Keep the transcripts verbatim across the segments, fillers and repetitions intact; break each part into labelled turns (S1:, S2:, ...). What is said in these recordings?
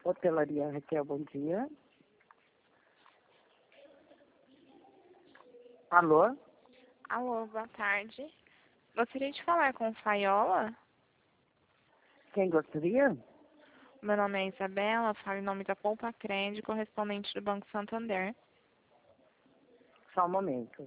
S1: Hotelaria Raquel, bom dia. Alô?
S2: Alô, boa tarde. Gostaria de falar com o Faiola.
S1: Quem gostaria?
S2: Meu nome é Isabela, falo em nome da Poupa Crédito, correspondente do Banco Santander.
S1: Só um momento.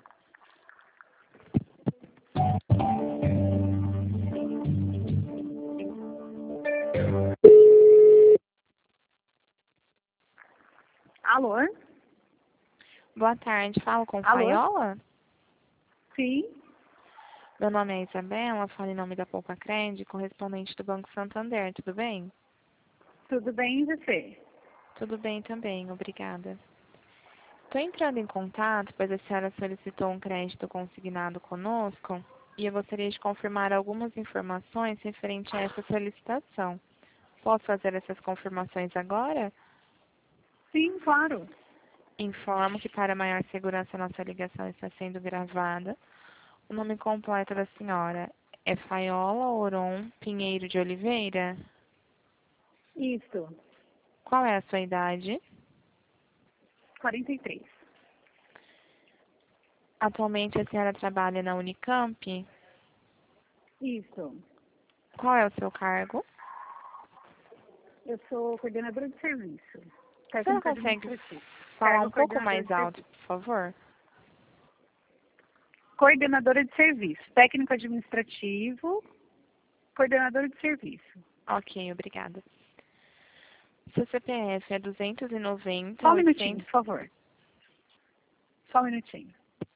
S1: Alô?
S2: Boa tarde, falo com o
S1: Alô?
S2: Faiola.
S1: Sim.
S2: Meu nome é Isabela, falo em nome da Poupa Crédito, correspondente do Banco Santander, tudo bem?
S1: Tudo bem e você?
S2: Tudo bem também, obrigada. Estou entrando em contato, pois a senhora solicitou um crédito consignado conosco e eu gostaria de confirmar algumas informações referente a essa solicitação. Posso fazer essas confirmações agora?
S1: Sim, claro.
S2: Informo que para maior segurança nossa ligação está sendo gravada. O nome completo da senhora é Faiola Oron Pinheiro de Oliveira?
S1: Isso.
S2: Qual é a sua idade?
S1: quarenta e três.
S2: Atualmente a senhora trabalha na Unicamp?
S1: Isso.
S2: Qual é o seu cargo?
S1: Eu sou coordenadora de serviço.
S2: A senhora
S1: Técnico
S2: consegue
S1: administrativo.
S2: falar
S1: Cargo
S2: um pouco
S1: coordenador
S2: mais
S1: de
S2: alto,
S1: serviço.
S2: por favor?
S1: Coordenadora de serviço. Técnico administrativo. Coordenadora de serviço.
S2: Ok, obrigada. Seu C P F é duzentos e noventa,
S1: Só um minutinho,
S2: oitocentos...
S1: por favor. Só um minutinho.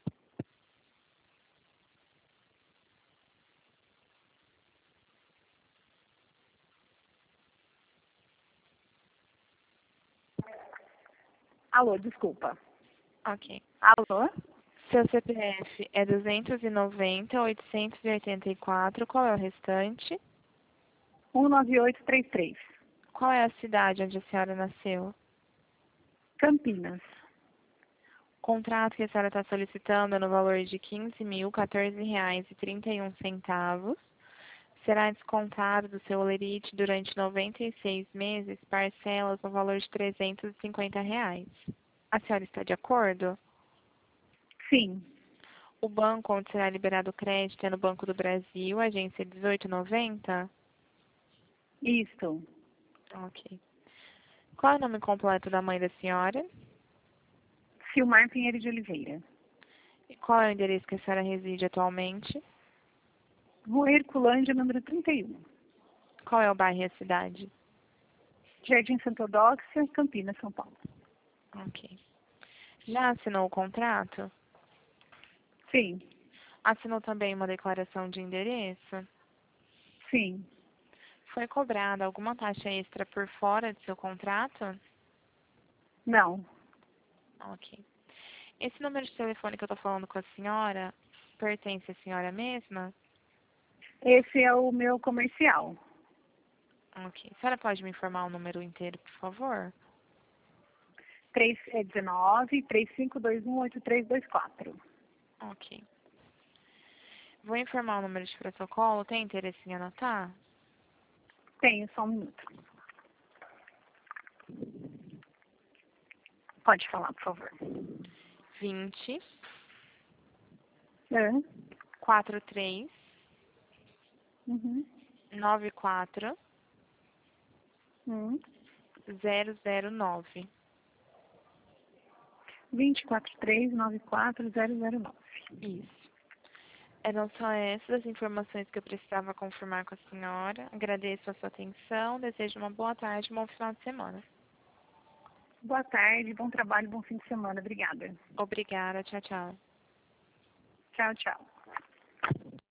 S1: Alô, desculpa.
S2: Ok.
S1: Alô?
S2: Seu C P F é duzentos e noventa, oitocentos e oitenta e quatro. Qual é o restante?
S1: um nove oito três três.
S2: Qual é a cidade onde a senhora nasceu?
S1: Campinas.
S2: O contrato que a senhora está solicitando é no valor de quinze mil, quatorze reais e trinta e um centavos. Será descontado do seu holerite durante noventa e seis meses, parcelas no valor de trezentos e cinquenta reais. A senhora está de acordo?
S1: Sim.
S2: O banco onde será liberado o crédito é no Banco do Brasil, agência dezoito noventa?
S1: Isso.
S2: Ok. Qual é o nome completo da mãe da senhora?
S1: Silmar Pinheiro de Oliveira.
S2: E qual é o endereço que a senhora reside atualmente?
S1: Rua Herculândia, número trinta e um.
S2: Qual é o bairro e a cidade?
S1: Jardim Santa Eudóxia, Campinas, São Paulo.
S2: Ok. Já assinou o contrato?
S1: Sim.
S2: Assinou também uma declaração de endereço?
S1: Sim.
S2: Foi cobrada alguma taxa extra por fora do seu contrato?
S1: Não.
S2: Ok. Esse número de telefone que eu estou falando com a senhora pertence à senhora mesma?
S1: Esse é o meu comercial.
S2: Ok. A senhora pode me informar o número inteiro, por favor?
S1: três é dezenove, três cinco dois um, oito três dois quatro.
S2: Ok. Vou informar o número de protocolo. Tem interesse em anotar?
S1: Tenho, só um minuto. Pode falar, por favor.
S2: vinte,
S1: É.
S2: quarenta e três,
S1: Uhum.
S2: noventa e quatro,
S1: Uhum.
S2: zero zero nove.
S1: dois quatro três nove quatro zero zero nove.
S2: Isso. Eram só essas as informações que eu precisava confirmar com a senhora. Agradeço a sua atenção. Desejo uma boa tarde e um bom final de semana.
S1: Boa tarde, bom trabalho, bom fim de semana. Obrigada.
S2: Obrigada. Tchau, tchau.
S1: Tchau, tchau.